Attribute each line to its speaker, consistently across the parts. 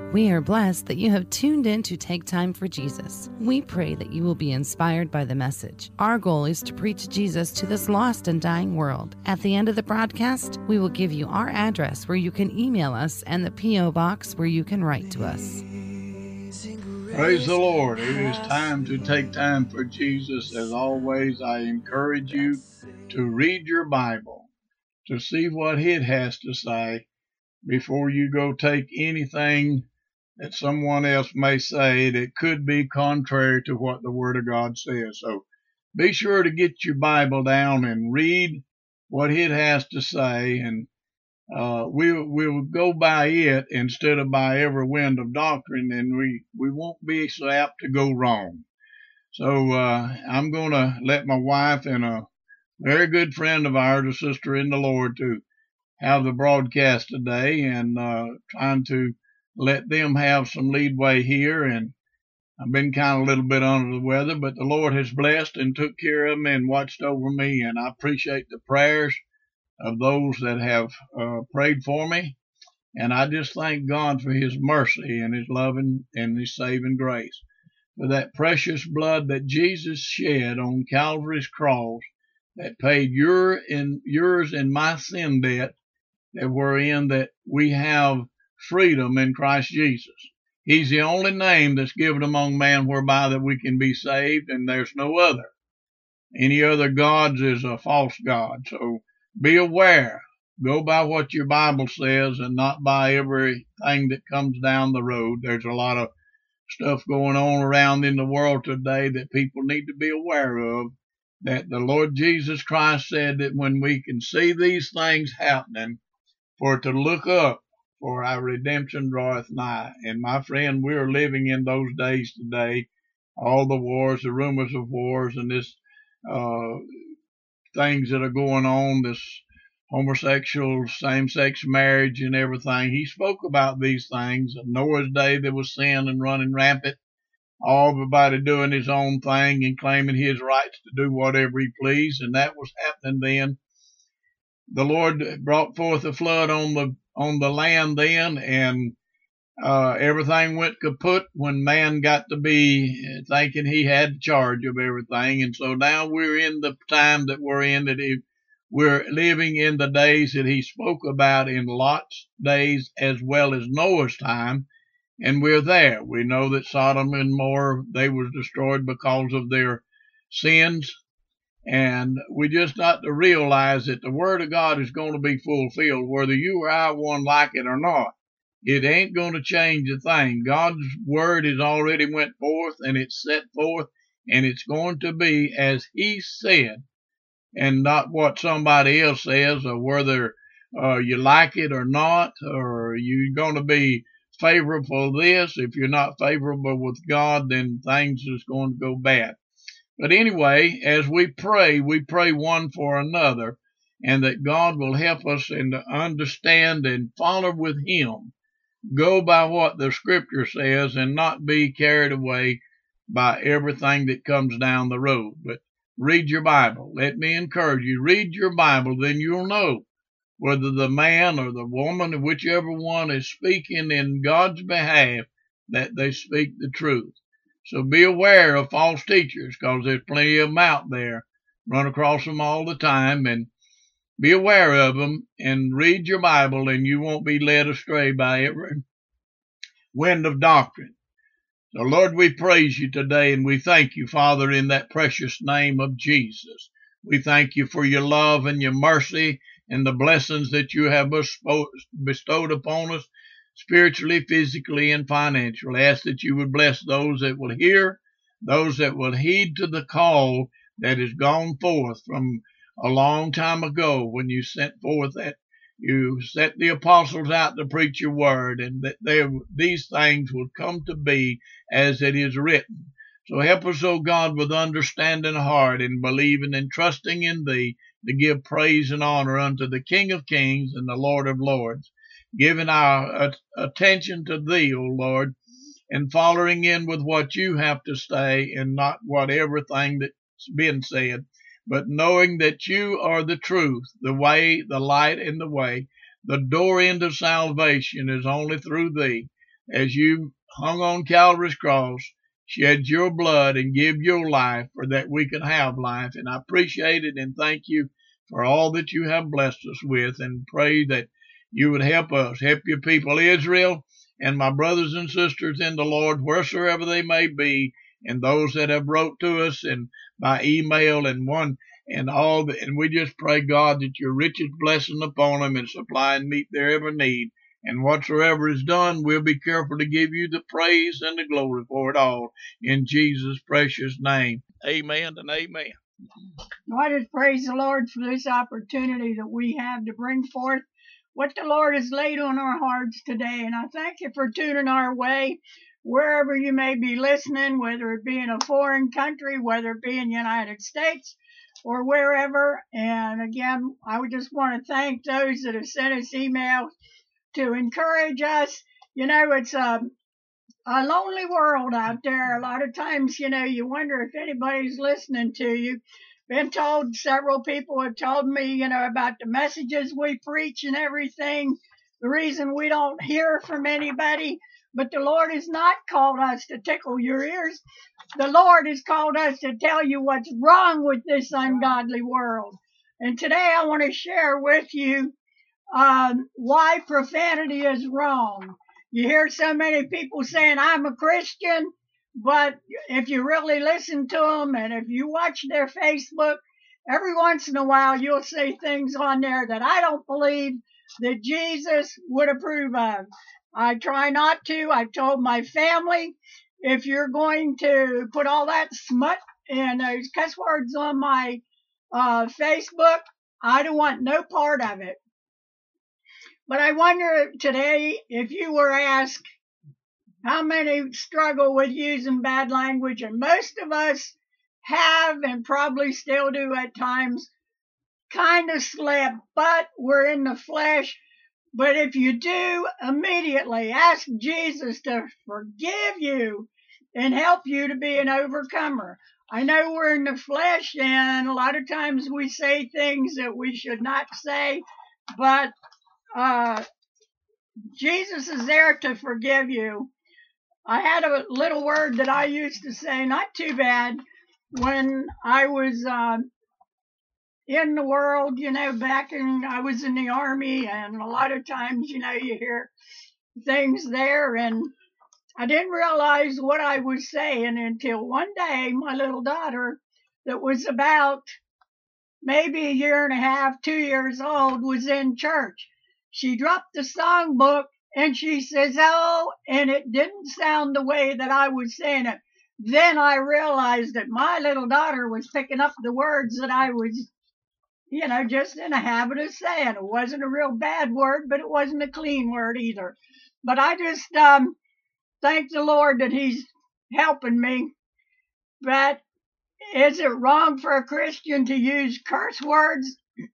Speaker 1: We are blessed that you have tuned in to Take Time for Jesus. We pray that you will be inspired by the message. Our goal is to preach Jesus to this lost and dying world. At the end of the broadcast, we will give you our address where you can email us and the P.O. box where you can write to us.
Speaker 2: Praise the Lord. It is time to take time for Jesus. As always, I encourage you to read your Bible, to see what it has to say before you go take anything that someone else may say that could be contrary to what the Word of God says. So be sure to get your Bible down and read what it has to say, and we'll go by it instead of by every wind of doctrine, and we won't be so apt to go wrong. So I'm going to let my wife and a very good friend of ours, a sister in the Lord, to have the broadcast today, and trying to let them have some leadway here. And I've been kind of a little bit under the weather, but the Lord has blessed and took care of me and watched over me, and I appreciate the prayers of those that have prayed for me. And I just thank God for His mercy and His loving and His saving grace, for that precious blood that Jesus shed on Calvary's cross that paid yours and my sin debt, that wherein that we have freedom in Christ Jesus. He's the only name that's given among man whereby that we can be saved, and there's no other. Any other gods is a false god. So be aware. Go by what your Bible says and not by everything that comes down the road. There's a lot of stuff going on around in the world today that people need to be aware of, that the Lord Jesus Christ said that when we can see these things happening, for to look up, for our redemption draweth nigh. And my friend, we are living in those days today. All the wars, the rumors of wars, and this things that are going on, this homosexual, same-sex marriage and everything. He spoke about these things. In Noah's day, there was sin and running rampant. Everybody doing his own thing and claiming his rights to do whatever he pleased, and that was happening then. The Lord brought forth a flood on the land then, and everything went kaput when man got to be thinking he had charge of everything. And so now we're in the time that we're in, that we're living in the days that he spoke about in Lot's days as well as Noah's time, and we're there. We know that Sodom and Gomorrah, they was destroyed because of their sins. And we just got to realize that the Word of God is going to be fulfilled, whether you or I one like it or not. It ain't going to change a thing. God's Word has already went forth, and it's set forth, and it's going to be as He said, and not what somebody else says, or whether you like it or not, or you're going to be favorable to this. If you're not favorable with God, then things is going to go bad. But anyway, as we pray one for another, and that God will help us and to understand and follow with Him. Go by what the Scripture says and not be carried away by everything that comes down the road. But read your Bible. Let me encourage you, read your Bible, then you'll know whether the man or the woman, whichever one is speaking in God's behalf, that they speak the truth. So be aware of false teachers, because there's plenty of them out there. Run across them all the time, and be aware of them, and read your Bible, and you won't be led astray by every wind of doctrine. So, Lord, we praise you today, and we thank you, Father, in that precious name of Jesus. We thank you for your love and your mercy and the blessings that you have bestowed upon us, spiritually, physically, and financially. I ask that you would bless those that will hear, those that will heed to the call that has gone forth from a long time ago, when you sent forth that you set the apostles out to preach your word, and that these things will come to be as it is written. So help us, O God, with understanding heart and believing and trusting in thee, to give praise and honor unto the King of Kings and the Lord of Lords, giving our attention to thee, O Lord, and following in with what you have to say, and not what everything that's been said, but knowing that you are the truth, the way, the light, and the way. The door into salvation is only through thee. as you hung on Calvary's cross, shed your blood and give your life for that we could have life. And I appreciate it and thank you for all that you have blessed us with, and pray that you would help us, help your people Israel and my brothers and sisters in the Lord, wheresoever they may be, and those that have wrote to us and by email and we just pray, God, that your richest blessing upon them and supply and meet their every need. And whatsoever is done, we'll be careful to give you the praise and the glory for it all. In Jesus' precious name. Amen and amen.
Speaker 3: I just praise the Lord for this opportunity that we have to bring forth what the Lord has laid on our hearts today. And I thank you for tuning our way wherever you may be listening, whether it be in a foreign country, whether it be in the United States, or wherever. And again, I would just want to thank those that have sent us emails to encourage us. It's a lonely world out there. A lot of times, you wonder if anybody's listening to you. Been told, several people have told me, about the messages we preach and everything. The reason we don't hear from anybody, but the Lord has not called us to tickle your ears. The Lord has called us to tell you what's wrong with this ungodly world. And today I want to share with you why profanity is wrong. You hear so many people saying, I'm a Christian, but if you really listen to them and if you watch their Facebook, every once in a while you'll see things on there that I don't believe that Jesus would approve of. I try not to. I've told my family, if you're going to put all that smut and those cuss words on my Facebook, I don't want no part of it. But I wonder today if you were asked how many struggle with using bad language, and most of us have and probably still do at times, kind of slip, but we're in the flesh. But if you do, immediately ask Jesus to forgive you and help you to be an overcomer. I know we're in the flesh, and a lot of times we say things that we should not say, but Jesus is there to forgive you. I had a little word that I used to say, not too bad, when I was in the world, I was in the army, and a lot of times, you hear things there, and I didn't realize what I was saying until one day my little daughter, that was about maybe a year and a half, 2 years old, was in church. She dropped the songbook and she says, oh, and it didn't sound the way that I was saying it. Then I realized that my little daughter was picking up the words that I was, just in a habit of saying. It wasn't a real bad word, but it wasn't a clean word either. But I just thank the Lord that He's helping me. But is it wrong for a Christian to use curse words?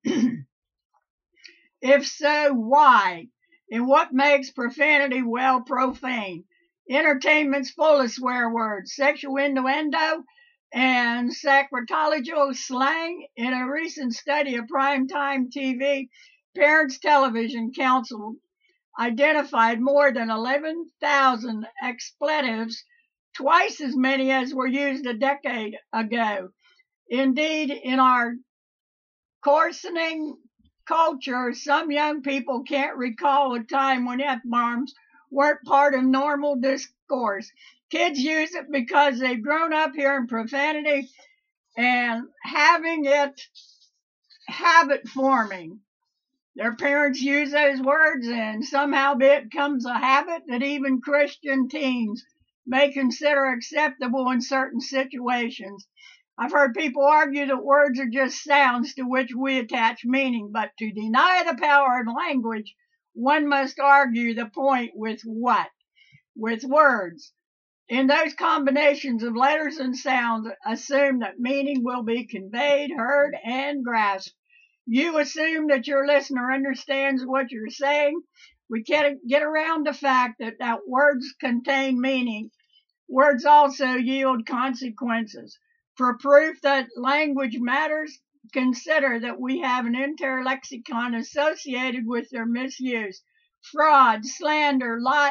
Speaker 3: If so, why? And what makes profanity profane? Entertainment's full of swear words, sexual innuendo, and sacrilege slang. In a recent study of primetime TV, Parents Television Council identified more than 11,000 expletives, twice as many as were used a decade ago. Indeed, in our coarsening culture, some young people can't recall a time when F-bombs weren't part of normal discourse. Kids use it because they've grown up hearing profanity and having it habit forming. Their parents use those words, and somehow it becomes a habit that even Christian teens may consider acceptable in certain situations. I've heard people argue that words are just sounds to which we attach meaning, but to deny the power of language, one must argue the point with what? With words. In those combinations of letters and sounds, assume that meaning will be conveyed, heard, and grasped. You assume that your listener understands what you're saying. We can't get around the fact that words contain meaning. Words also yield consequences. For proof that language matters, consider that we have an entire lexicon associated with their misuse. Fraud, slander,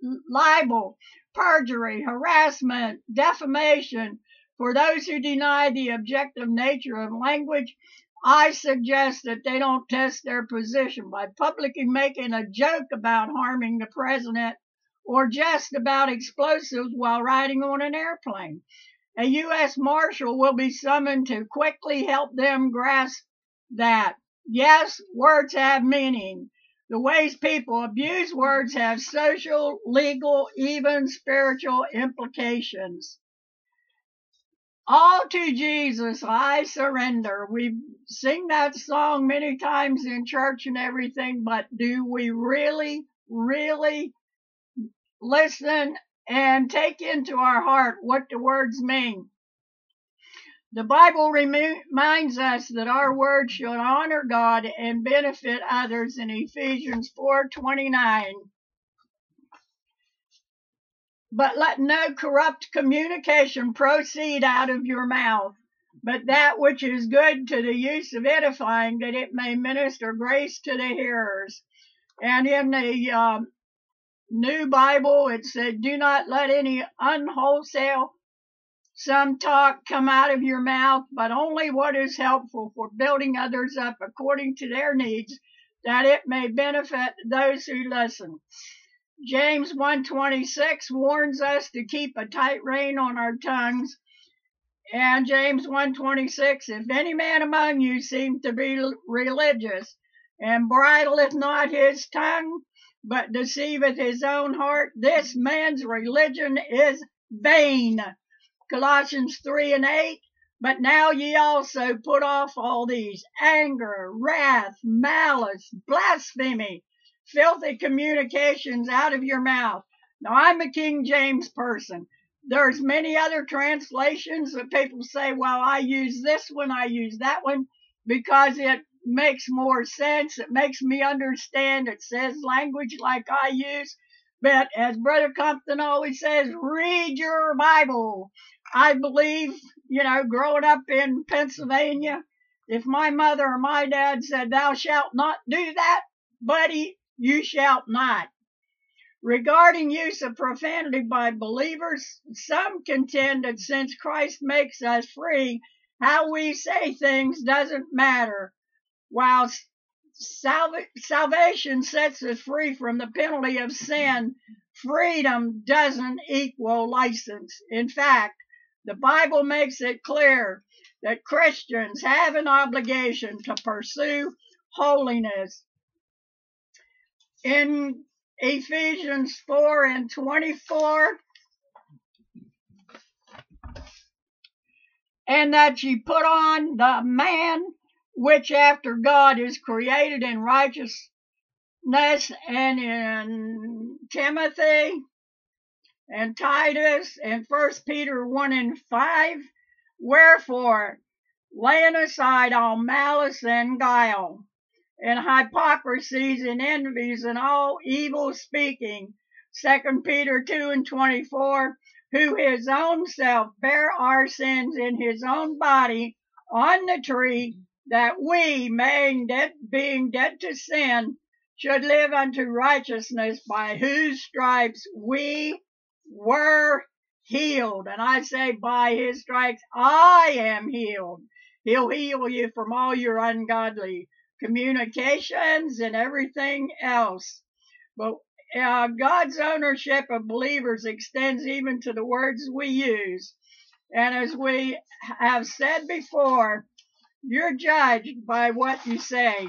Speaker 3: libel, perjury, harassment, defamation. For those who deny the objective nature of language, I suggest that they don't test their position by publicly making a joke about harming the president or jest about explosives while riding on an airplane. A U.S. Marshal will be summoned to quickly help them grasp that, yes, words have meaning. The ways people abuse words have social, legal, even spiritual implications. All to Jesus I surrender. We sing that song many times in church and everything, but do we really, really listen and take into our heart what the words mean? The Bible reminds us that our words should honor God and benefit others in Ephesians 4:29. But let no corrupt communication proceed out of your mouth, but that which is good to the use of edifying, that it may minister grace to the hearers. And in the New Bible, it said, do not let any unwholesome talk come out of your mouth, but only what is helpful for building others up according to their needs, that it may benefit those who listen. James 1:26 warns us to keep a tight rein on our tongues. And James 1:26, if any man among you seem to be religious, and bridleth not his tongue, but deceiveth his own heart, this man's religion is vain. Colossians 3:8, but now ye also put off all these: anger, wrath, malice, blasphemy, filthy communications out of your mouth. Now, I'm a King James person. There's many other translations that people say, well, I use this one, I use that one, because it makes more sense. It makes me understand. It says language like I use. But as Brother Compton always says, read your Bible. I believe, growing up in Pennsylvania, if my mother or my dad said, thou shalt not do that, buddy, you shalt not. Regarding use of profanity by believers, some contend that since Christ makes us free, how we say things doesn't matter. While salvation sets us free from the penalty of sin, freedom doesn't equal license. In fact, the Bible makes it clear that Christians have an obligation to pursue holiness. In Ephesians 4:24, and that ye put on the man which after God is created in righteousness, and in Timothy and Titus and 1 Peter 1:5, wherefore, laying aside all malice and guile, and hypocrisies and envies and all evil speaking, 2 Peter 2:24, who his own self bare our sins in his own body on the tree, that we, being dead to sin, should live unto righteousness, by whose stripes we were healed. And I say, by his stripes I am healed. He'll heal you from all your ungodly communications and everything else. But God's ownership of believers extends even to the words we use. And as we have said before, you're judged by what you say.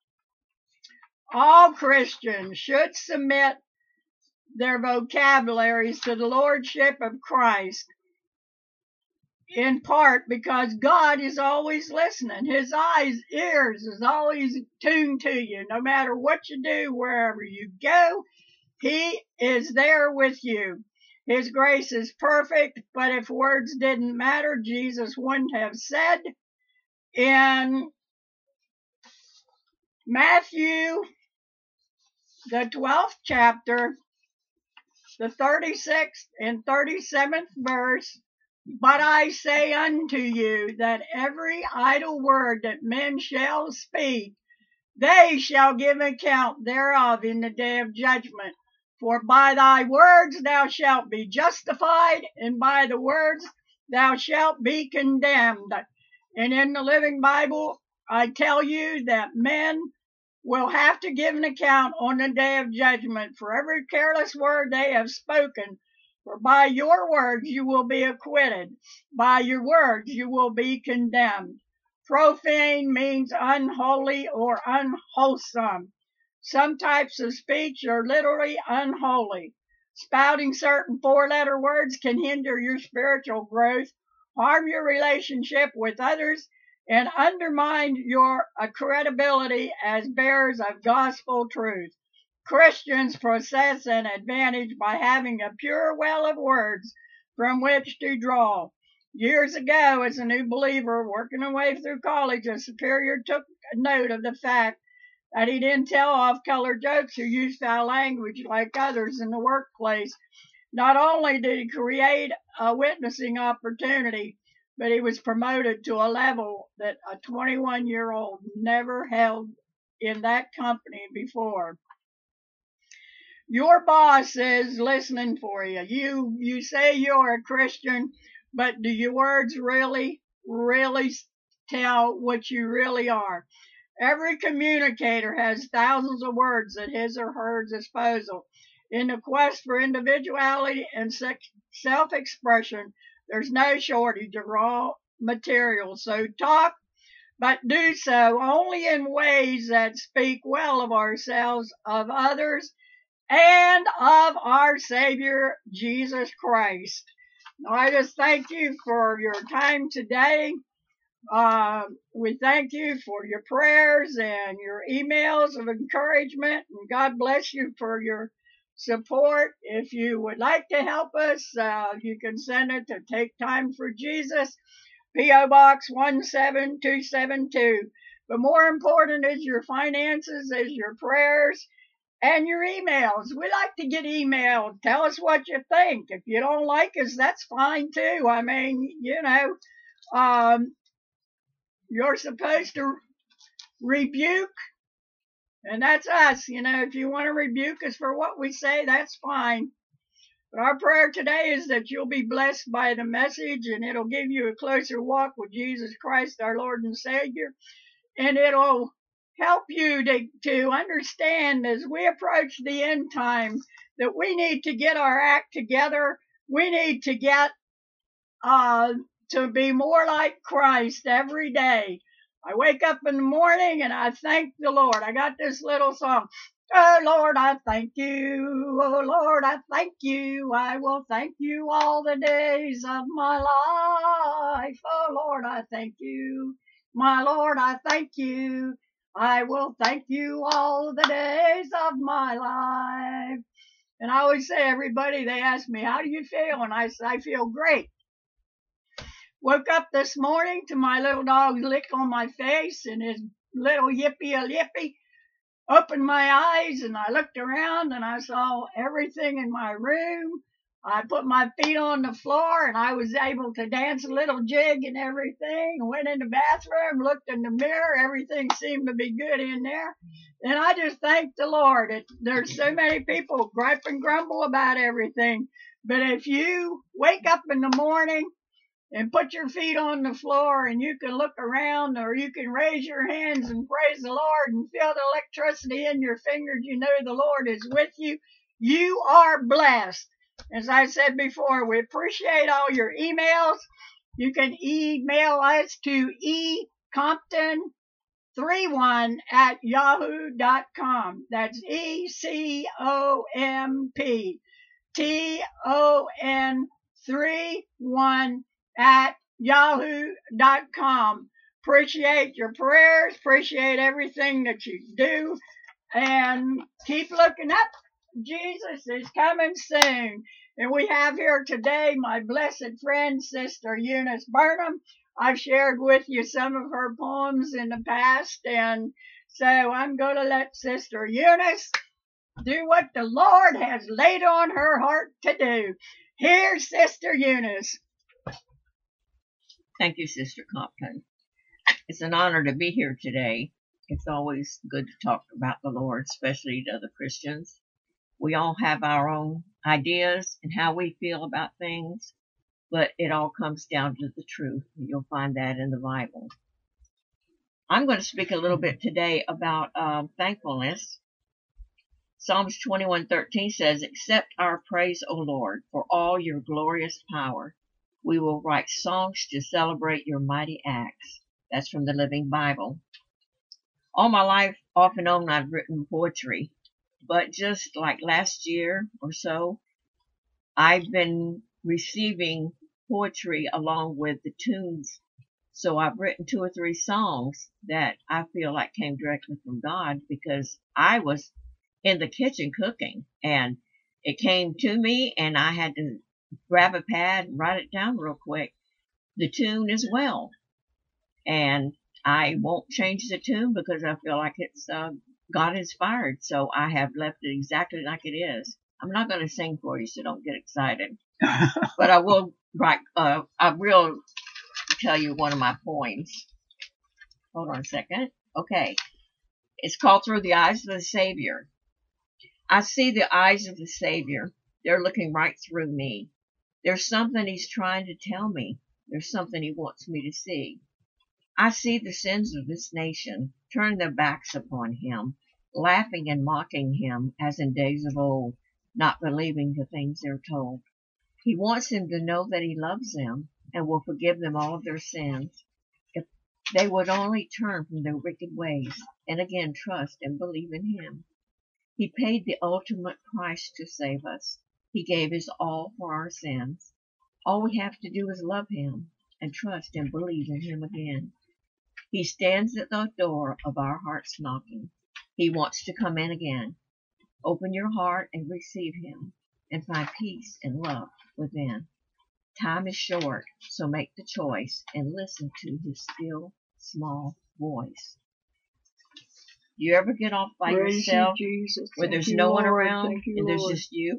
Speaker 3: All Christians should submit their vocabularies to the Lordship of Christ, in part because God is always listening. His ears is always tuned to you. No matter what you do, wherever you go, he is there with you. His grace is perfect, but if words didn't matter, Jesus wouldn't have said in Matthew, the 12th chapter, the 36th and 37th verse, but I say unto you that every idle word that men shall speak, they shall give account thereof in the day of judgment. For by thy words thou shalt be justified, and by the words thou shalt be condemned. And in the Living Bible, I tell you that men will have to give an account on the day of judgment for every careless word they have spoken. For by your words you will be acquitted, by your words you will be condemned. Profane means unholy or unwholesome. Some types of speech are literally unholy. Spouting certain four-letter words can hinder your spiritual growth, harm your relationship with others, and undermine your credibility as bearers of gospel truth. Christians possess an advantage by having a pure well of words from which to draw. Years ago, as a new believer working his way through college, a superior took note of the fact that he didn't tell off-color jokes or use foul language like others in the workplace. Not only did he create a witnessing opportunity, but he was promoted to a level that a 21-year-old never held in that company before. Your boss is listening for you. You say you're a Christian, but do your words really tell what you really are? Every communicator has thousands of words at his or her disposal. In the quest for individuality and self-expression, there's no shortage of raw material. So talk, but do so only in ways that speak well of ourselves, of others, and of our Savior, Jesus Christ. I just thank you for your time today. We thank you for your prayers and your emails of encouragement, and God bless you for your support. If you would like to help us, you can send it to Take Time for Jesus, P.O. Box 17272. But more important is your finances, is your prayers, and your emails. We like to get emailed. Tell us what you think. If you don't like us, that's fine too. I mean, you're supposed to rebuke, and that's us. If you want to rebuke us for what we say, that's fine. But our prayer today is that you'll be blessed by the message, and it'll give you a closer walk with Jesus Christ, our Lord and Savior. And it'll help you to understand as we approach the end time that we need to get our act together. We need to get to be more like Christ every day. I wake up in the morning and I thank the Lord. I got this little song. Oh Lord, I thank you. Oh Lord, I thank you. I will thank you all the days of my life. Oh Lord, I thank you. My Lord, I thank you. I will thank you all the days of my life. And I always say, everybody, they ask me, how do you feel? And I say, I feel great. Woke up this morning to my little dog's lick on my face and his little yippy. Opened my eyes and I looked around and I saw everything in my room. I put my feet on the floor and I was able to dance a little jig and everything. Went in the bathroom, looked in the mirror. Everything seemed to be good in there. And I just thank the Lord. There's so many people gripe and grumble about everything. But if you wake up in the morning and put your feet on the floor and you can look around or you can raise your hands and praise the Lord and feel the electricity in your fingers, you know the Lord is with you. You are blessed. As I said before, we appreciate all your emails. You can email us to ecompton31@yahoo.com. That's ECOMPTON31@yahoo.com. Appreciate your prayers, appreciate everything that you do, and keep looking up. Jesus is coming soon. And we have here today my blessed friend, Sister Eunice Burnham. I've shared with you some of her poems in the past, and so I'm going to let Sister Eunice do what the Lord has laid on her heart to do. Here's Sister Eunice.
Speaker 4: Thank you, Sister Compton. It's an honor to be here today. It's always good to talk about the Lord, especially to other Christians. We all have our own ideas and how we feel about things, but it all comes down to the truth. You'll find that in the Bible. I'm going to speak a little bit today about thankfulness. Psalms 21:13 says, "Accept our praise, O Lord, for all your glorious power. We will write songs to celebrate your mighty acts." That's from the Living Bible. All my life, off and on, I've written poetry. But just like last year or so, I've been receiving poetry along with the tunes. So I've written 2 or 3 songs that I feel like came directly from God, because I was in the kitchen cooking and it came to me and I had to grab a pad and write it down real quick. The tune as well. And I won't change the tune because I feel like it's God inspired. So I have left it exactly like it is. I'm not going to sing for you, so don't get excited. But I will tell you one of my poems. Hold on a second. Okay. It's called Through the Eyes of the Savior. I see the eyes of the Savior. They're looking right through me. There's something he's trying to tell me. There's something he wants me to see. I see the sins of this nation turn their backs upon him, laughing and mocking him as in days of old, not believing the things they're told. He wants them to know that he loves them and will forgive them all of their sins if they would only turn from their wicked ways and again trust and believe in him. He paid the ultimate price to save us. He gave his all for our sins. All we have to do is love him and trust and believe in him again. He stands at the door of our hearts knocking. He wants to come in again. Open your heart and receive him and find peace and love within. Time is short, so make the choice and listen to his still, small voice. Do you ever get off by
Speaker 3: Praise
Speaker 4: yourself
Speaker 3: you, Jesus.
Speaker 4: where
Speaker 3: Thank
Speaker 4: there's
Speaker 3: you,
Speaker 4: no one
Speaker 3: Lord.
Speaker 4: around
Speaker 3: Thank you,
Speaker 4: and there's
Speaker 3: Lord.
Speaker 4: just you?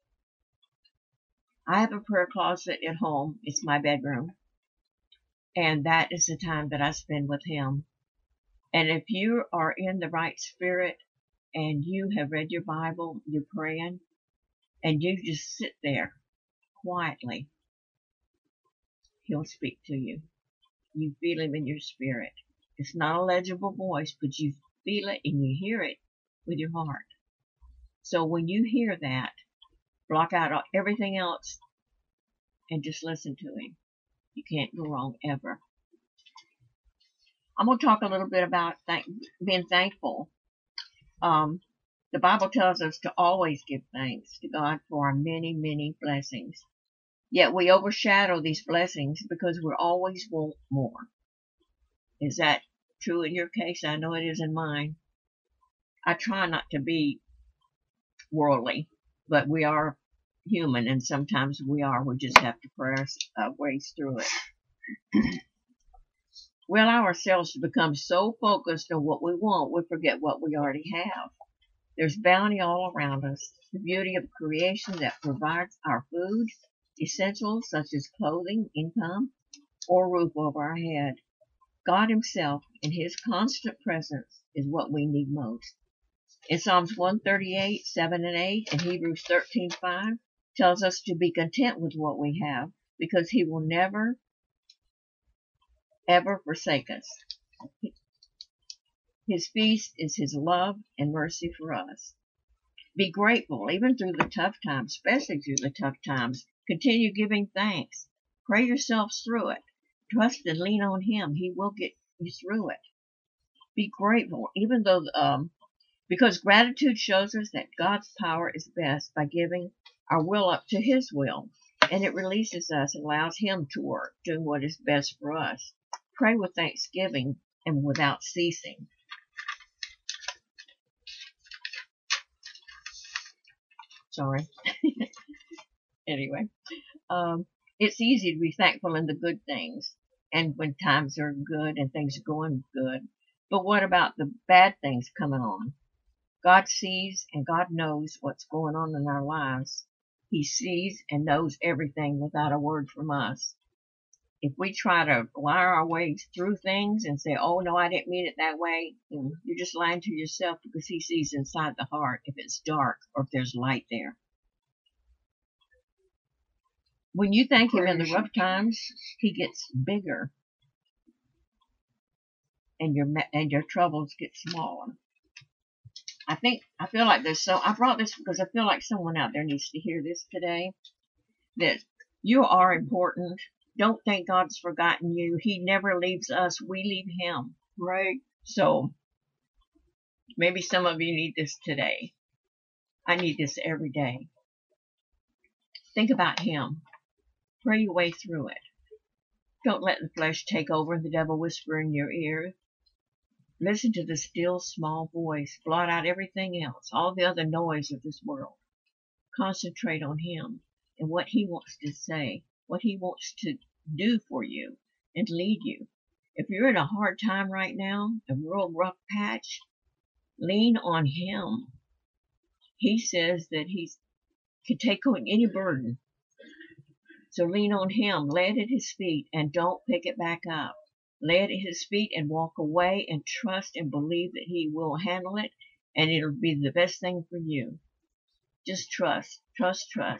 Speaker 4: I have a prayer closet at home. It's my bedroom. And that is the time that I spend with him. And if you are in the right spirit and you have read your Bible, you're praying, and you just sit there quietly, he'll speak to you. You feel him in your spirit. It's not a legible voice, but you feel it and you hear it with your heart. So when you hear that, block out everything else and just listen to him. You can't go wrong ever. I'm going to talk a little bit about being thankful. The Bible tells us to always give thanks to God for our many, many blessings. Yet we overshadow these blessings because we always want more. Is that true in your case? I know it is in mine. I try not to be worldly, but we are human, and sometimes we are. We just have to pray our ways through it. We allow ourselves to become so focused on what we want, we forget what we already have. There's bounty all around us, the beauty of creation that provides our food, essentials such as clothing, income, or roof over our head. God himself and his constant presence is what we need most. In Psalms 138, 7 and 8, and Hebrews 13:5 tells us to be content with what we have because he will never, ever forsake us. His feast is his love and mercy for us. Be grateful even through the tough times, especially through the tough times. Continue giving thanks. Pray yourselves through it. Trust and lean on him. He will get you through it. Be grateful, even though, because gratitude shows us that God's power is best by giving our will up to his will. And it releases us and allows him to work, doing what is best for us. Pray with thanksgiving and without ceasing. Sorry. Anyway, it's easy to be thankful in the good things and when times are good and things are going good. But what about the bad things coming on? God sees and God knows what's going on in our lives. He sees and knows everything without a word from us. if we try to lie our way through things and say, oh, no, I didn't mean it that way, then you're just lying to yourself, because he sees inside the heart if it's dark or if there's light there. When you thank him in the rough times, he gets bigger, and your troubles get smaller. I feel like I brought this because I feel like someone out there needs to hear this today, that you are important. Don't think God's forgotten you. He never leaves us. We leave him.
Speaker 3: Right.
Speaker 4: So maybe some of you need this today. I need this every day. Think about him. Pray your way through it. Don't let the flesh take over and the devil whisper in your ear. Listen to the still small voice. Blot out everything else, all the other noise of this world. Concentrate on him and what he wants to say, what he wants to do for you and lead you. If you're in a hard time right now, a real rough patch, lean on him. He says that he can take on any burden. So lean on him, lay it at his feet, and don't pick it back up. Lay it at his feet and walk away and trust and believe that he will handle it, and it'll be the best thing for you. Just trust, trust, trust.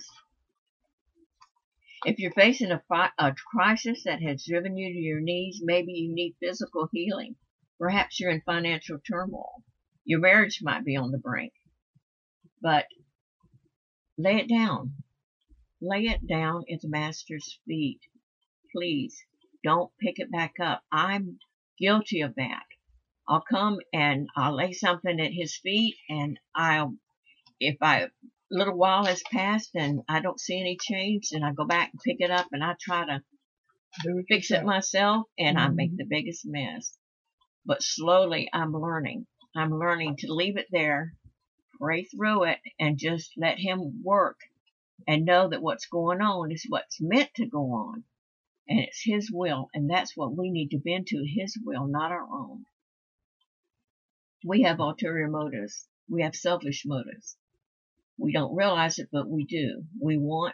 Speaker 4: If you're facing a crisis that has driven you to your knees, maybe you need physical healing. Perhaps you're in financial turmoil. Your marriage might be on the brink. But lay it down. Lay it down at the Master's feet. Please, don't pick it back up. I'm guilty of that. I'll come and I'll lay something at his feet, and if a little while has passed and I don't see any change, then I go back and pick it up and I try to fix it myself, and I make the biggest mess. But slowly I'm learning. I'm learning to leave it there, pray through it, and just let him work. And know that what's going on is what's meant to go on. And it's his will. And that's what we need to bend to, his will, not our own. We have ulterior motives. We have selfish motives. We don't realize it, but we do. We want.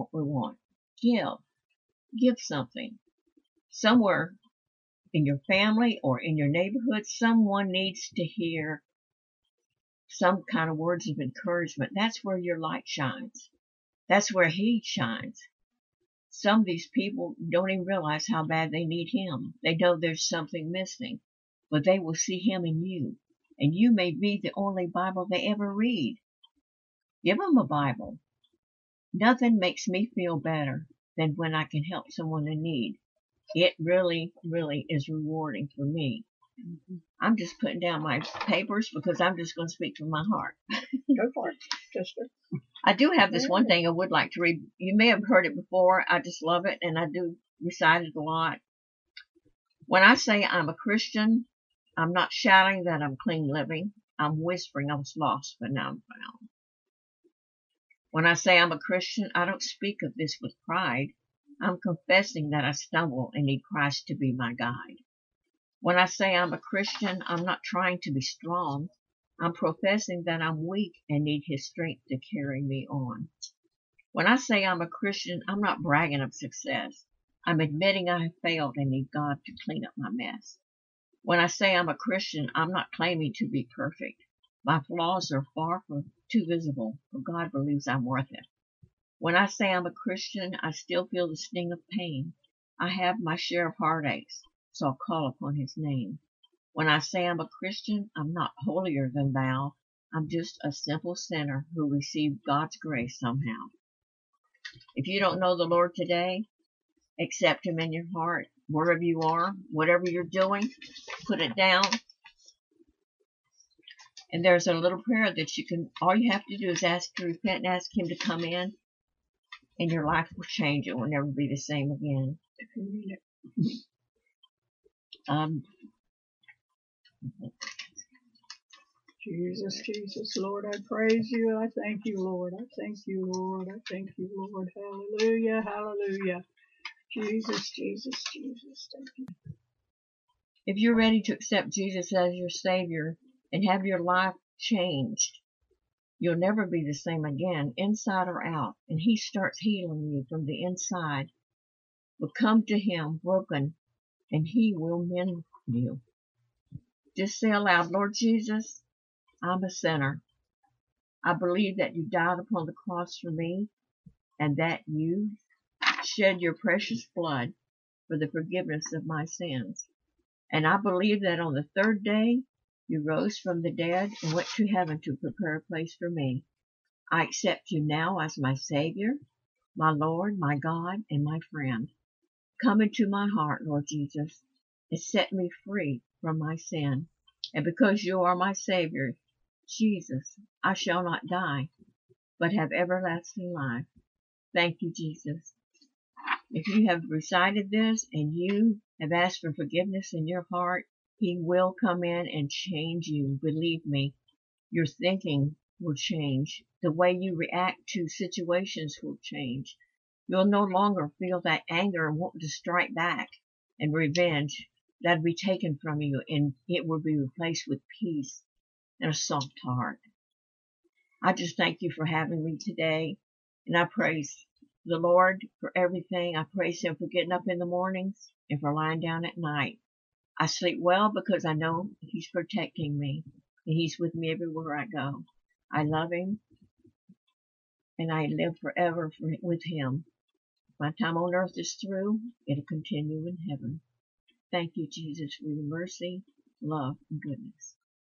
Speaker 4: Give something. Somewhere in your family or in your neighborhood, someone needs to hear some kind of words of encouragement. That's where your light shines. That's where he shines. Some of these people don't even realize how bad they need him. They know there's something missing, but they will see him in you. And you may be the only Bible they ever read. Give them a Bible. Nothing makes me feel better than when I can help someone in need. It really, really is rewarding for me. I'm just putting down my papers because I'm just going to speak from my heart.
Speaker 3: Go for it, sister.
Speaker 4: I do have this one thing I would like to read. You may have heard it before. I just love it, and I do recite it a lot. When I say I'm a Christian, I'm not shouting that I'm clean living. I'm whispering I was lost, but now I'm found. When I say I'm a Christian, I don't speak of this with pride. I'm confessing that I stumble and need Christ to be my guide. When I say I'm a Christian, I'm not trying to be strong. I'm professing that I'm weak and need his strength to carry me on. When I say I'm a Christian, I'm not bragging of success. I'm admitting I have failed and need God to clean up my mess. When I say I'm a Christian, I'm not claiming to be perfect. My flaws are far from too visible, for God believes I'm worth it. When I say I'm a Christian, I still feel the sting of pain. I have my share of heartaches, so I'll call upon his name. When I say I'm a Christian, I'm not holier than thou. I'm just a simple sinner who received God's grace somehow. If you don't know the Lord today, accept him in your heart. Wherever you are, whatever you're doing, put it down. And there's a little prayer that all you have to do is ask to repent and ask him to come in, and your life will change. It will never be the same again.
Speaker 3: Jesus, Jesus, Lord, I praise you. I thank you, Lord. I thank you, Lord. I thank you, Lord. Hallelujah, hallelujah. Jesus, Jesus, Jesus. Thank you.
Speaker 4: If you're ready to accept Jesus as your Savior and have your life changed, you'll never be the same again, inside or out. And he starts healing you from the inside. but come to him broken, and he will mend you. Just say aloud, Lord Jesus, I'm a sinner. I believe that you died upon the cross for me, and that you shed your precious blood for the forgiveness of my sins. And I believe that on the third day you rose from the dead and went to heaven to prepare a place for me. I accept you now as my Savior, my Lord, my God, and my friend. Come into my heart, Lord Jesus, and set me free from my sin. And because you are my Savior, Jesus, I shall not die, but have everlasting life. Thank you, Jesus. If you have recited this and you have asked for forgiveness in your heart, he will come in and change you. Believe me, your thinking will change. The way you react to situations will change. You'll no longer feel that anger and want to strike back and revenge. That'll be taken from you, and it will be replaced with peace and a soft heart. I just thank you for having me today, and I praise the Lord for everything. I praise him for getting up in the mornings and for lying down at night. I sleep well because I know he's protecting me, and he's with me everywhere I go. I love him, and I live forever with him. My time on earth is through. It'll continue in heaven. Thank you, Jesus, for your mercy, love, and goodness.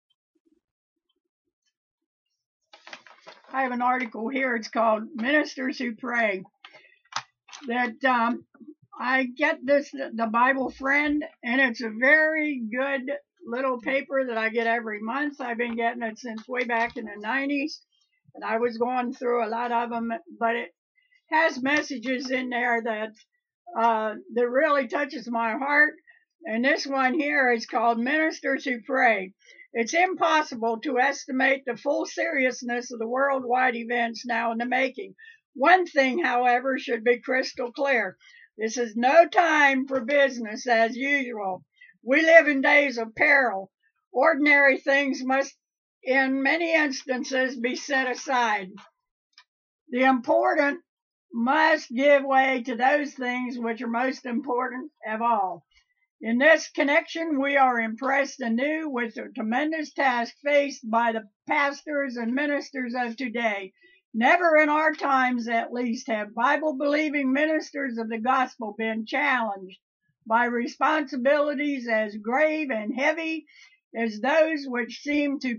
Speaker 3: I have an article here. It's called Ministers Who Pray. That I get this, the Bible Friend, and it's a very good little paper that I get every month. I've been getting it since way back in the 90s, and I was going through a lot of them, but it has messages in there that really touches my heart. And this one here is called Ministers Who Pray. It's impossible to estimate the full seriousness of the worldwide events now in the making. One thing, however, should be crystal clear. This is no time for business as usual. We live in days of peril. Ordinary things must, in many instances, be set aside. The important must give way to those things which are most important of all. In this connection, we are impressed anew with the tremendous task faced by the pastors and ministers of today. Never in our times, at least, have Bible-believing ministers of the gospel been challenged by responsibilities as grave and heavy as those which seem to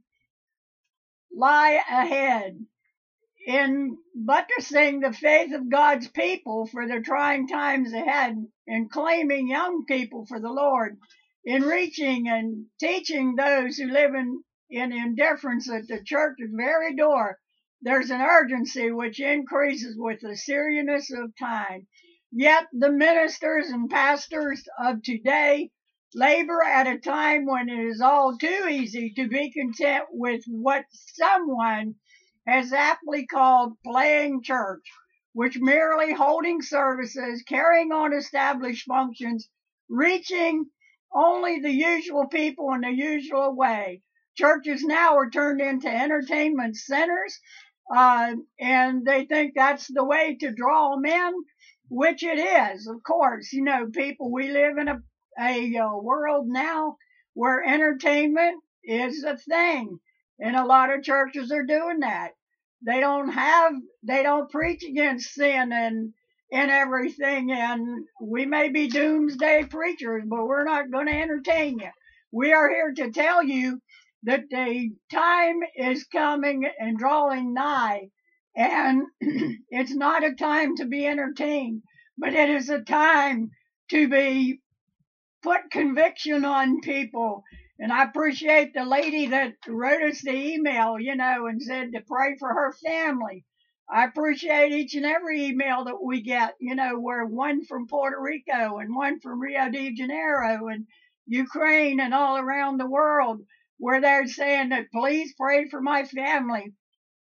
Speaker 3: lie ahead. In buttressing the faith of God's people for the trying times ahead, in claiming young people for the Lord, in reaching and teaching those who live in indifference at the church's very door, there's an urgency which increases with the seriousness of time. Yet the ministers and pastors of today labor at a time when it is all too easy to be content with what someone has aptly called playing church, which merely holding services, carrying on established functions, reaching only the usual people in the usual way. Churches now are turned into entertainment centers, and they think that's the way to draw them in, which it is, of course. You know, people, we live in a world now where entertainment is a thing, and a lot of churches are doing that. They don't preach against sin and everything, and we may be doomsday preachers, but we're not going to entertain you. We are here to tell you that the time is coming and drawing nigh, and it's not a time to be entertained, but it is a time to be put conviction on people. And I appreciate the lady that wrote us the email, and said to pray for her family. I appreciate each and every email that we get, where one from Puerto Rico and one from Rio de Janeiro and Ukraine and all around the world, where they're saying that please pray for my family,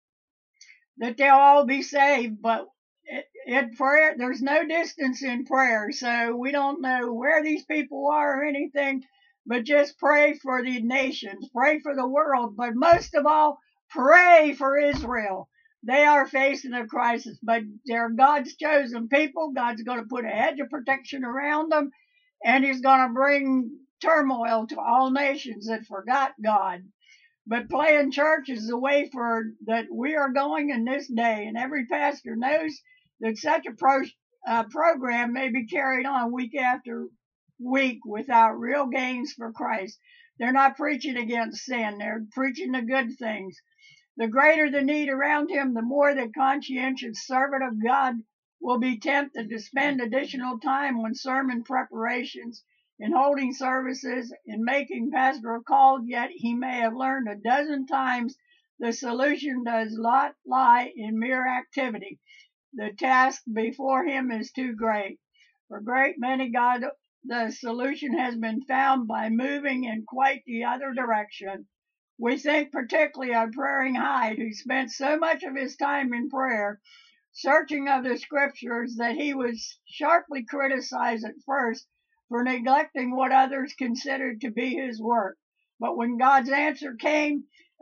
Speaker 3: that they'll all be saved. But in prayer, there's no distance in prayer, so we don't know where these people are or anything. But just pray for the nations, pray for the world, but most of all, pray for Israel, They are facing a crisis, but they're God's chosen people. God's going to put a hedge of protection around them, and He's going to bring turmoil to all nations that forgot God. But playing church is the way for that we are going in this day, and every pastor knows that such a program may be carried on week after week without real gains for Christ. They're not preaching against sin; they're preaching the good things. The greater the need around him, the more the conscientious servant of God will be tempted to spend additional time on sermon preparations, in holding services, in making pastoral calls, yet he may have learned a dozen times the solution does not lie in mere activity. The task before him is too great. For great many, the solution has been found by moving in quite the other direction. We think particularly of Praring Hyde, who spent so much of his time in prayer, searching of the scriptures, that he was sharply criticized at first for neglecting what others considered to be his work. But when God's answer came,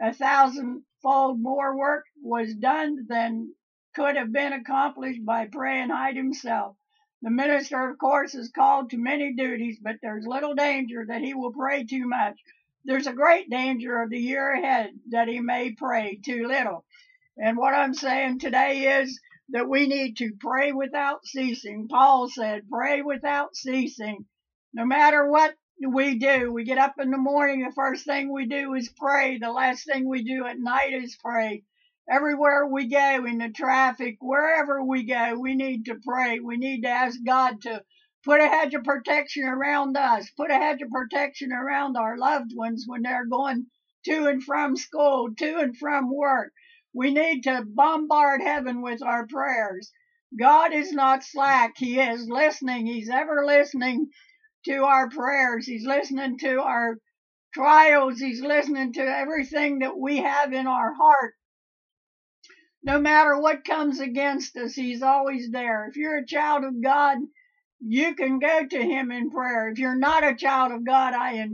Speaker 3: 1,000-fold more work was done than could have been accomplished by Praring Hyde himself. The minister, of course, is called to many duties, but there's little danger that he will pray too much. There's a great danger of the year ahead that he may pray too little. And what I'm saying today is that we need to pray without ceasing. Paul said, pray without ceasing. No matter what we do, we get up in the morning, the first thing we do is pray. The last thing we do at night is pray. Everywhere we go, in the traffic, wherever we go, we need to pray. We need to ask God to put a hedge of protection around us. Put a hedge of protection around our loved ones when they're going to and from school, to and from work. We need to bombard heaven with our prayers. God is not slack. He is listening. He's ever listening to our prayers. He's listening to our trials. He's listening to everything that we have in our heart. No matter what comes against us, He's always there. If you're a child of God, you can go to Him in prayer. If you're not a child of God, I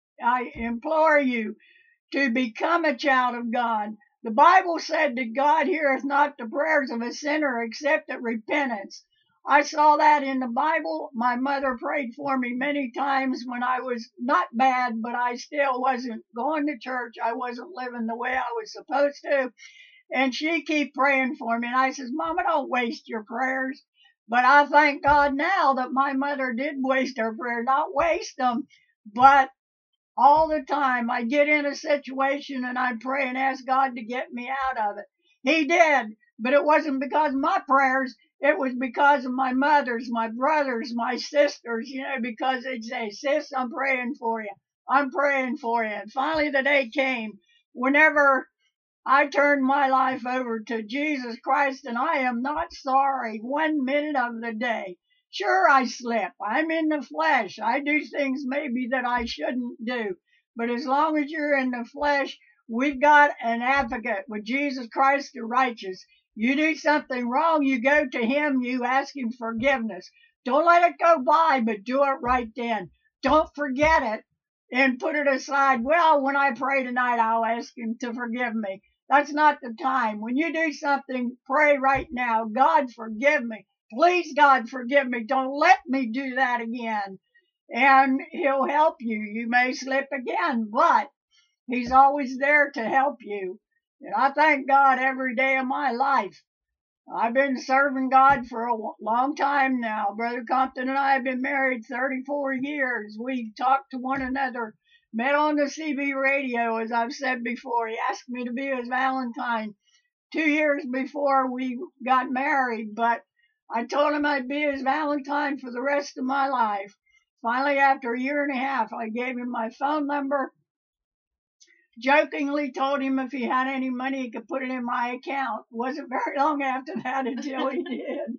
Speaker 3: implore you to become a child of God. The Bible said that God heareth not the prayers of a sinner except at repentance. I saw that in the Bible. My mother prayed for me many times when I was not bad, but I still wasn't going to church. I wasn't living the way I was supposed to. And she kept praying for me. And I says, Mama, don't waste your prayers. But I thank God now that my mother did waste her prayer. Not waste them, but all the time I get in a situation and I pray and ask God to get me out of it. He did, but it wasn't because of my prayers. It was because of my mother's, my brothers, my sisters, because they'd say, Sis, I'm praying for you. I'm praying for you. And finally the day came whenever I turned my life over to Jesus Christ, and I am not sorry 1 minute of the day. Sure, I slip. I'm in the flesh. I do things maybe that I shouldn't do. But as long as you're in the flesh, we've got an advocate with Jesus Christ the righteous. You do something wrong, you go to Him, you ask Him forgiveness. Don't let it go by, but do it right then. Don't forget it and put it aside. Well, when I pray tonight, I'll ask Him to forgive me. That's not the time. When you do something, pray right now. God, forgive me. Please, God, forgive me. Don't let me do that again. And He'll help you. You may slip again, but He's always there to help you. And I thank God every day of my life. I've been serving God for a long time now. Brother Compton and I have been married 34 years. We talk to one another. Met on the CB radio, as I've said before. He asked me to be his Valentine 2 years before we got married, but I told him I'd be his Valentine for the rest of my life. Finally, after a year and a half, I gave him my phone number. Jokingly told him if he had any money, he could put it in my account. It wasn't very long after that until he did.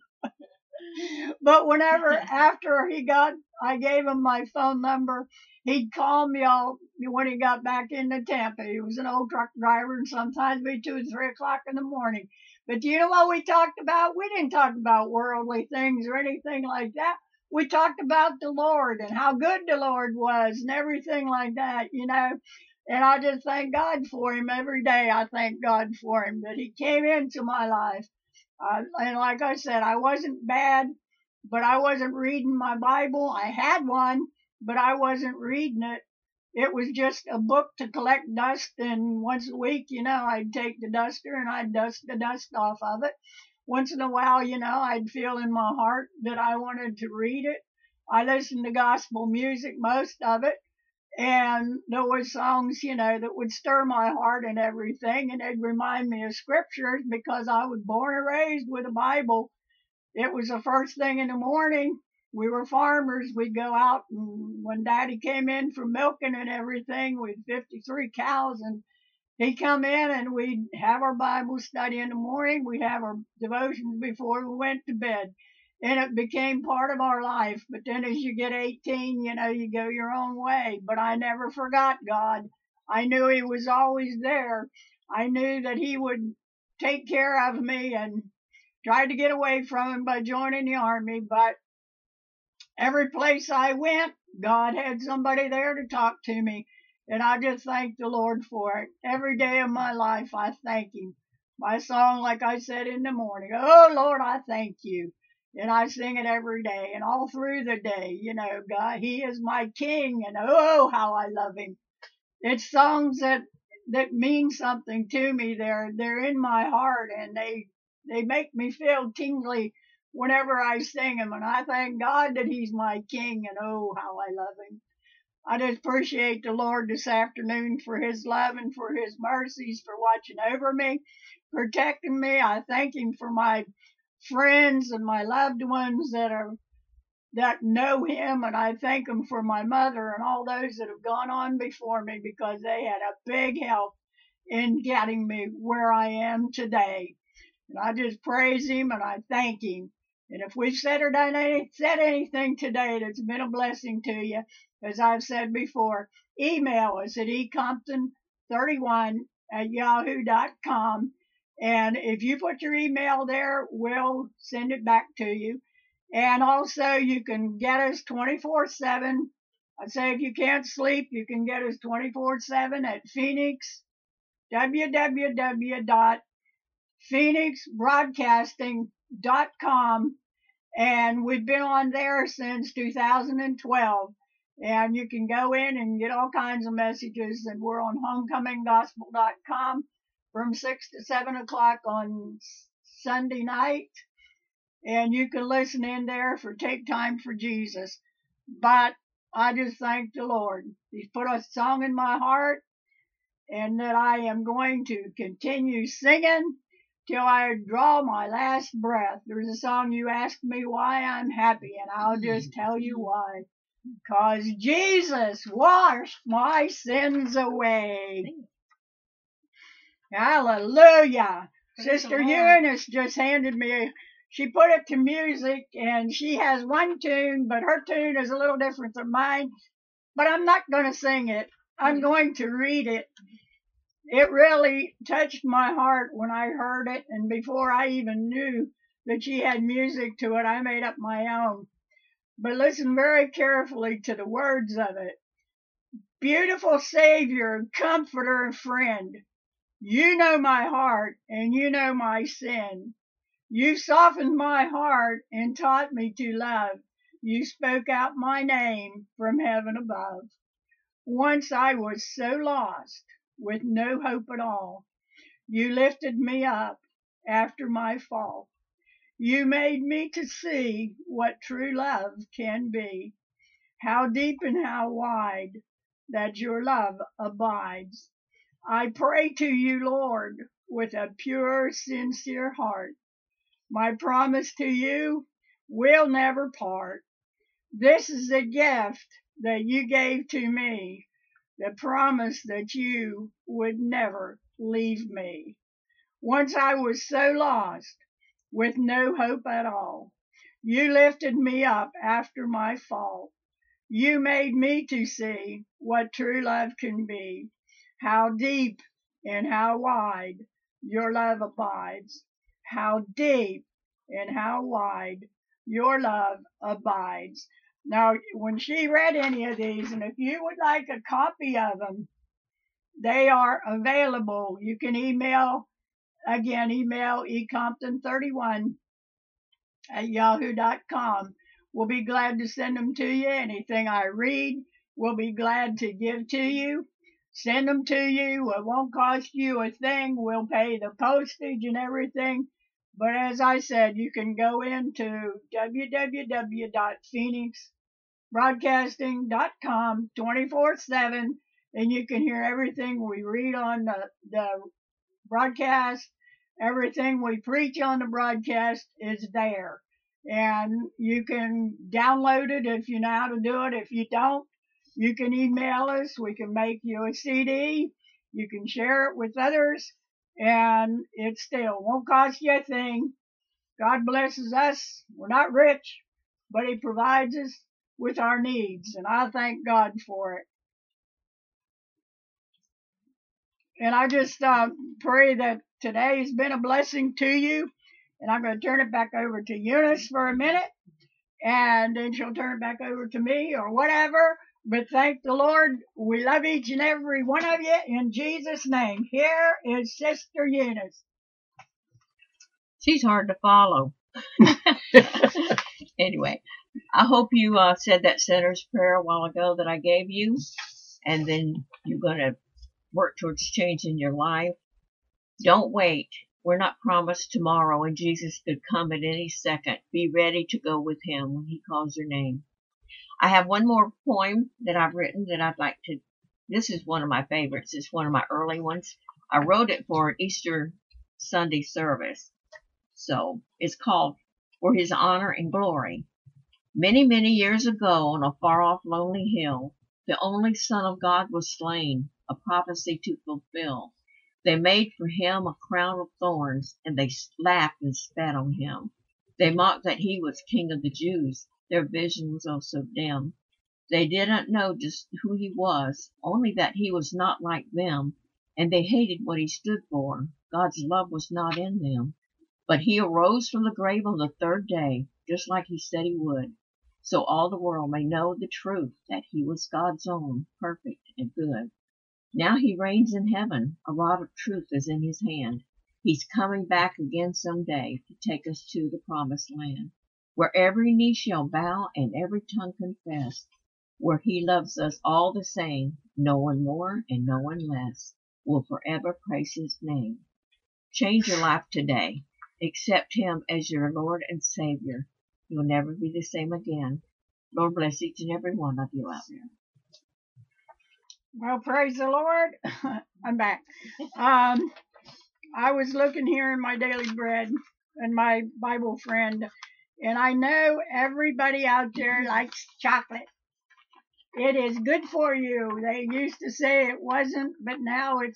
Speaker 3: But after I gave him my phone number, he'd call me when he got back into Tampa. He was an old truck driver, and sometimes it'd be 2 or 3 o'clock in the morning. But do you know what we talked about? We didn't talk about worldly things or anything like that. We talked about the Lord and how good the Lord was and everything like that, And I just thank God for him every day. I thank God for him that he came into my life. And like I said, I wasn't bad, but I wasn't reading my Bible. I had one, but I wasn't reading it. It was just a book to collect dust, and once a week, I'd take the duster and I'd dust the dust off of it. Once in a while, I'd feel in my heart that I wanted to read it. I listened to gospel music, most of it, and there were songs, that would stir my heart and everything, and they'd remind me of scriptures because I was born and raised with a Bible. It was the first thing in the morning. We were farmers. We'd go out, and when Daddy came in from milking and everything, we'd 53 cows, and he'd come in and we'd have our Bible study in the morning. We'd have our devotions before we went to bed. And it became part of our life. But then as you get 18, you go your own way. But I never forgot God. I knew he was always there. I knew that he would take care of me, and tried to get away from him by joining the army. But every place I went, God had somebody there to talk to me. And I just thank the Lord for it. Every day of my life, I thank him. My song, like I said in the morning, oh, Lord, I thank you. And I sing it every day and all through the day. God, he is my king, and oh, how I love him. It's songs that mean something to me. They're in my heart, and they make me feel tingly whenever I sing them. And I thank God that he's my king, and oh, how I love him. I just appreciate the Lord this afternoon for his love and for his mercies, for watching over me, protecting me. I thank him for my friends and my loved ones that know him, and I thank him for my mother and all those that have gone on before me, because they had a big help in getting me where I am today. And I just praise him and I thank him. And if we've said or said anything today that's been a blessing to you, as I've said before, email us at ecompton31@yahoo.com. And if you put your email there, we'll send it back to you. And also you can get us 24/7. I'd say if you can't sleep, you can get us 24/7 at Phoenix, www.phoenixbroadcasting.com. And we've been on there since 2012. And you can go in and get all kinds of messages. And we're on homecominggospel.com from 6 to 7 o'clock on Sunday night. And you can listen in there for Take Time for Jesus. But I just thank the Lord. He's put a song in my heart, and that I am going to continue singing till I draw my last breath. There's a song, you ask me why I'm happy, and I'll just tell you why. 'Cause Jesus washed my sins away. Hallelujah. Sister Eunice just handed me, she put it to music, and she has one tune, but her tune is a little different than mine. But I'm not going to sing it. I'm going to read it. It really touched my heart when I heard it, and before I even knew that she had music to it, I made up my own. But listen very carefully to the words of it. Beautiful Savior, comforter, and friend, you know my heart and you know my sin. You softened my heart and taught me to love. You spoke out my name from heaven above. Once I was so lost, with no hope at all. You lifted me up after my fall. You made me to see what true love can be, how deep and how wide that your love abides. I pray to you, Lord, with a pure, sincere heart. My promise to you will never part. This is the gift that you gave to me, the promise that you would never leave me. Once I was so lost, with no hope at all. You lifted me up after my fall. You made me to see what true love can be, how deep and how wide your love abides, how deep and how wide your love abides. Now, when she read any of these, and if you would like a copy of them, They are available. You can email ecompton31@yahoo.com. We'll be glad to send them to you. Anything I read, we'll be glad to give to you. Send them to you. It won't cost you a thing. We'll pay the postage and everything. But as I said, you can go into www.phoenixbroadcasting.com 24/7, and you can hear everything we read on the broadcast. Everything we preach on the broadcast is there. And you can download it if you know how to do it. If you don't, you can email us. We can make you a CD. You can share it with others. And it still won't cost you a thing. God blesses us. We're not rich, but He provides us with our needs. And I thank God for it. And I just pray that today has been a blessing to you. And I'm going to turn it back over to Eunice for a minute. And then she'll turn it back over to me or whatever. But thank the Lord. We love each and every one of you in Jesus' name. Here is Sister Eunice.
Speaker 4: She's hard to follow. Anyway, I hope you said that sinner's prayer a while ago that I gave you. And then you're going to work towards changing your life. Don't wait. We're not promised tomorrow, and Jesus could come at any second. Be ready to go with Him when He calls your name. I have one more poem that I've written that I'd like to. This is one of my favorites. It's one of my early ones. I wrote it for an Easter Sunday service. So it's called For His Honor and Glory. Many, many years ago, on a far-off lonely hill, the only Son of God was slain, a prophecy to fulfill. They made for Him a crown of thorns, and they laughed and spat on Him. They mocked that He was King of the Jews. Their vision was oh so dim. They didn't know just who He was, only that He was not like them, and they hated what He stood for. God's love was not in them. But He arose from the grave on the third day, just like He said He would, so all the world may know the truth that He was God's own, perfect and good. Now He reigns in heaven. A rod of truth is in His hand. He's coming back again someday to take us to the promised land, where every knee shall bow and every tongue confess, where He loves us all the same, no one more and no one less, will forever praise His name. Change your life today. Accept Him as your Lord and Savior. You'll never be the same again. Lord bless each and every one of you out there.
Speaker 3: Well, praise the Lord. I'm back. I was looking here in my daily bread and my Bible friend, and I know everybody out there likes chocolate. It is good for you. They used to say it wasn't, but now it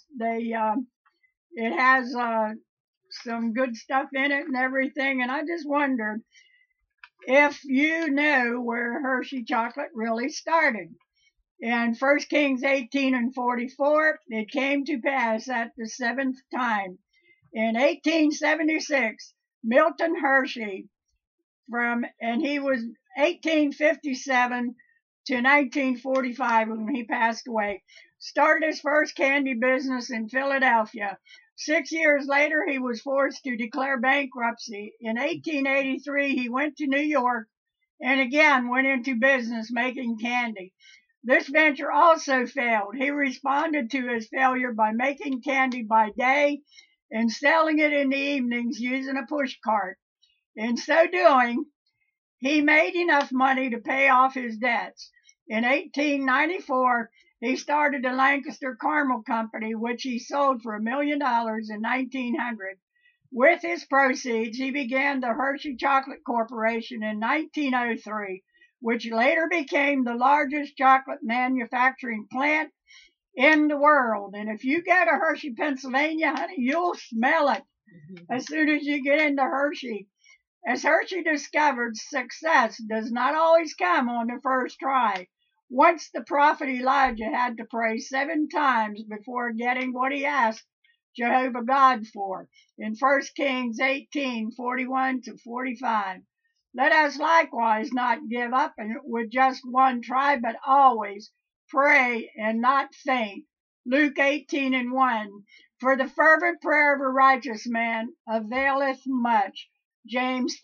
Speaker 3: has some good stuff in it and everything. And I just wondered if you know where Hershey chocolate really started. In 1 Kings 18:44, it came to pass at the seventh time, in 1876, Milton Hershey, and he was 1857 to 1945 when he passed away, started his first candy business in Philadelphia. 6 years later, he was forced to declare bankruptcy. In 1883, he went to New York and again went into business making candy. This venture also failed. He responded to his failure by making candy by day and selling it in the evenings using a push cart. In so doing, he made enough money to pay off his debts. In 1894, he started the Lancaster Caramel Company, which he sold for $1 million in 1900. With his proceeds, he began the Hershey Chocolate Corporation in 1903, which later became the largest chocolate manufacturing plant in the world. And if you go to Hershey, Pennsylvania, honey, you'll smell it as soon as you get into Hershey. As Hershey discovered, success does not always come on the first try. Once the prophet Elijah had to pray 7 times before getting what he asked Jehovah God for in 1 Kings 18:41 to 45. Let us likewise not give up with just one try, but always pray and not faint. Luke 18:1. For the fervent prayer of a righteous man availeth much. James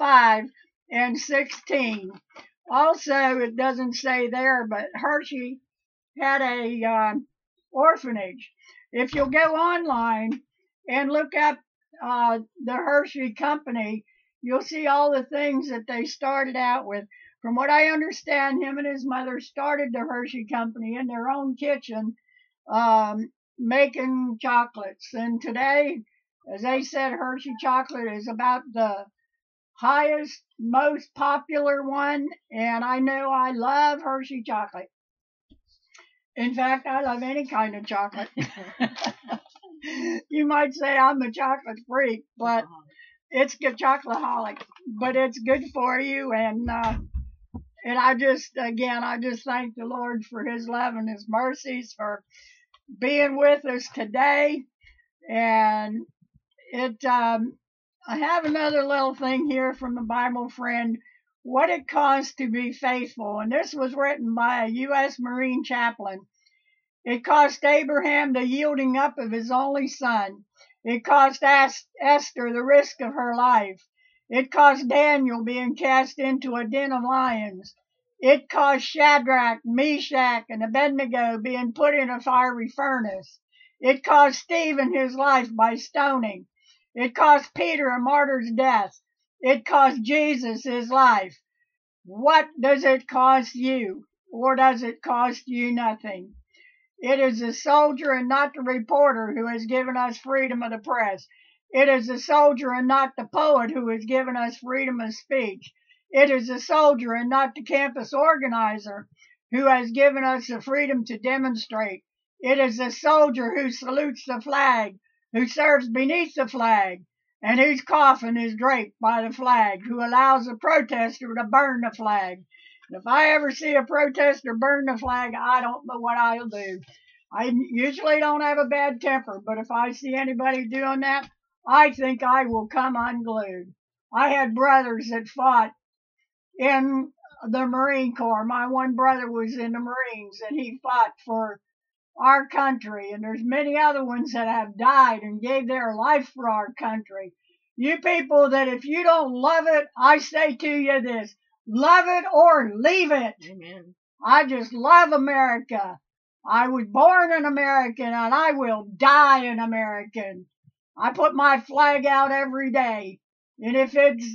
Speaker 3: 5:16. Also, it doesn't say there, but Hershey had a orphanage. If you'll go online and look up the Hershey Company, you'll see all the things that they started out with. From what I understand, him and his mother started the Hershey Company in their own kitchen, making chocolates. And today, as they said, Hershey chocolate is about the highest, most popular one. And I know I love Hershey chocolate. In fact, I love any kind of chocolate. You might say I'm a chocolate freak, but it's good chocolateholic. But it's good for you, and I just thank the Lord for His love and His mercies for being with us today. And I have another little thing here from the Bible Friend. What it costs to be faithful, and this was written by a U.S. Marine chaplain. It cost Abraham the yielding up of his only son. It cost Esther the risk of her life. It cost Daniel being cast into a den of lions. It cost Shadrach, Meshach, and Abednego being put in a fiery furnace. It cost Stephen his life by stoning. It cost Peter a martyr's death. It cost Jesus his life. What does it cost you? Or does it cost you nothing? It is the soldier and not the reporter who has given us freedom of the press. It is the soldier and not the poet who has given us freedom of speech. It is the soldier and not the campus organizer who has given us the freedom to demonstrate. It is the soldier who salutes the flag, who serves beneath the flag, and whose coffin is draped by the flag, who allows a protester to burn the flag. If I ever see a protester burn the flag, I don't know what I'll do. I usually don't have a bad temper, but if I see anybody doing that, I think I will come unglued. I had brothers that fought in the Marine Corps. My one brother was in the Marines, and he fought for our country, and there's many other ones that have died and gave their life for our country. You people that if you don't love it, I say to you this: love it or leave it.
Speaker 4: Amen.
Speaker 3: I just love America. I was born an American, and I will die an American. I put my flag out every day, and if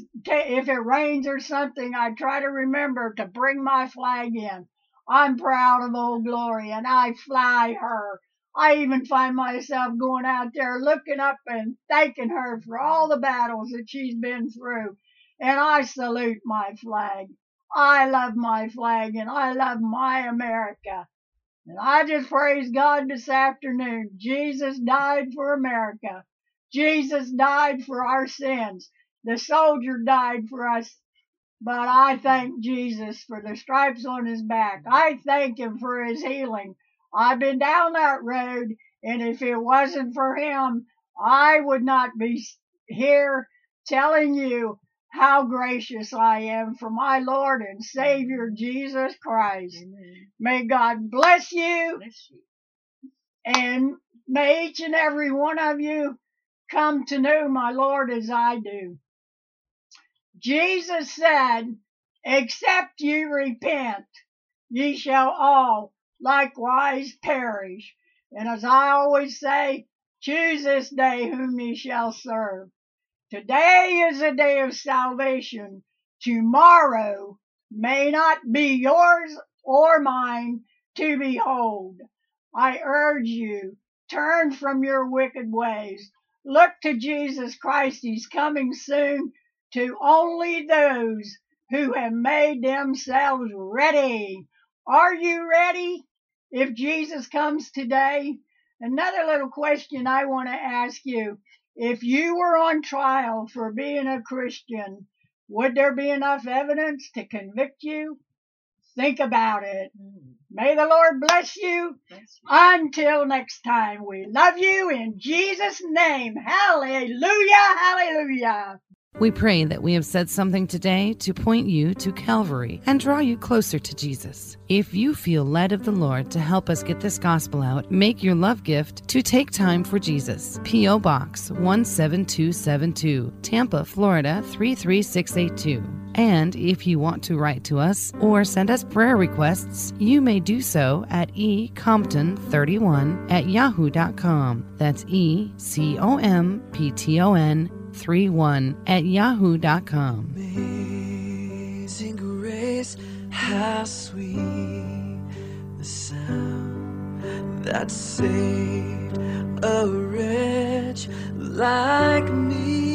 Speaker 3: it rains or something, I try to remember to bring my flag in. I'm proud of Old Glory, and I fly her. I even find myself going out there looking up and thanking her for all the battles that she's been through. And I salute my flag. I love my flag, and I love my America. And I just praise God this afternoon. Jesus died for America. Jesus died for our sins. The soldier died for us. But I thank Jesus for the stripes on his back. I thank him for his healing. I've been down that road, and if it wasn't for him, I would not be here telling you how gracious I am for my Lord and Savior Jesus Christ.
Speaker 4: Amen.
Speaker 3: May God bless you,
Speaker 4: Bless you.
Speaker 3: and may each and every one of you come to know my Lord as I do. Jesus said, except you repent, ye shall all likewise perish. And as I always say, choose this day whom ye shall serve. Today is a day of salvation. Tomorrow may not be yours or mine to behold. I urge you, turn from your wicked ways. Look to Jesus Christ. He's coming soon to only those who have made themselves ready. Are you ready? If Jesus comes today, another little question I want to ask you. If you were on trial for being a Christian, would there be enough evidence to convict you? Think about it. May the Lord bless you.
Speaker 4: Bless you.
Speaker 3: Until next time, we love you in Jesus' name. Hallelujah, hallelujah.
Speaker 1: We pray that we have said something today to point you to Calvary and draw you closer to Jesus. If you feel led of the Lord to help us get this gospel out, make your love gift to Take Time for Jesus. P.O. Box 17272, Tampa, Florida 33682. And if you want to write to us or send us prayer requests, you may do so at ecompton31@yahoo.com. That's ecompton31@yahoo.com.
Speaker 5: Amazing grace, how sweet the sound that saved a wretch like me.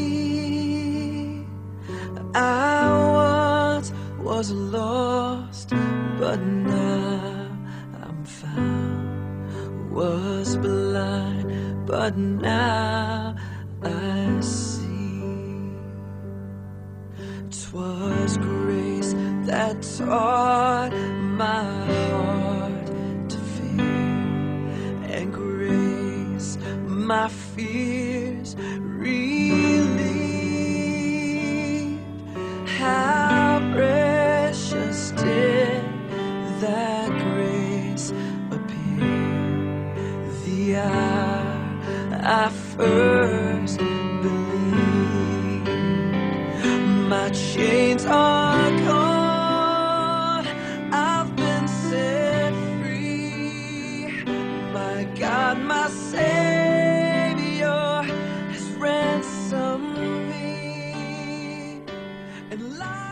Speaker 5: I once was lost, but now I'm found. Was blind, but now I see. 'Twas grace that taught my heart to fear, and grace my fears relieved. How precious did that grace appear the hour I first believed. My chains are gone, I've been set free. My God, my Savior has ransomed me. And life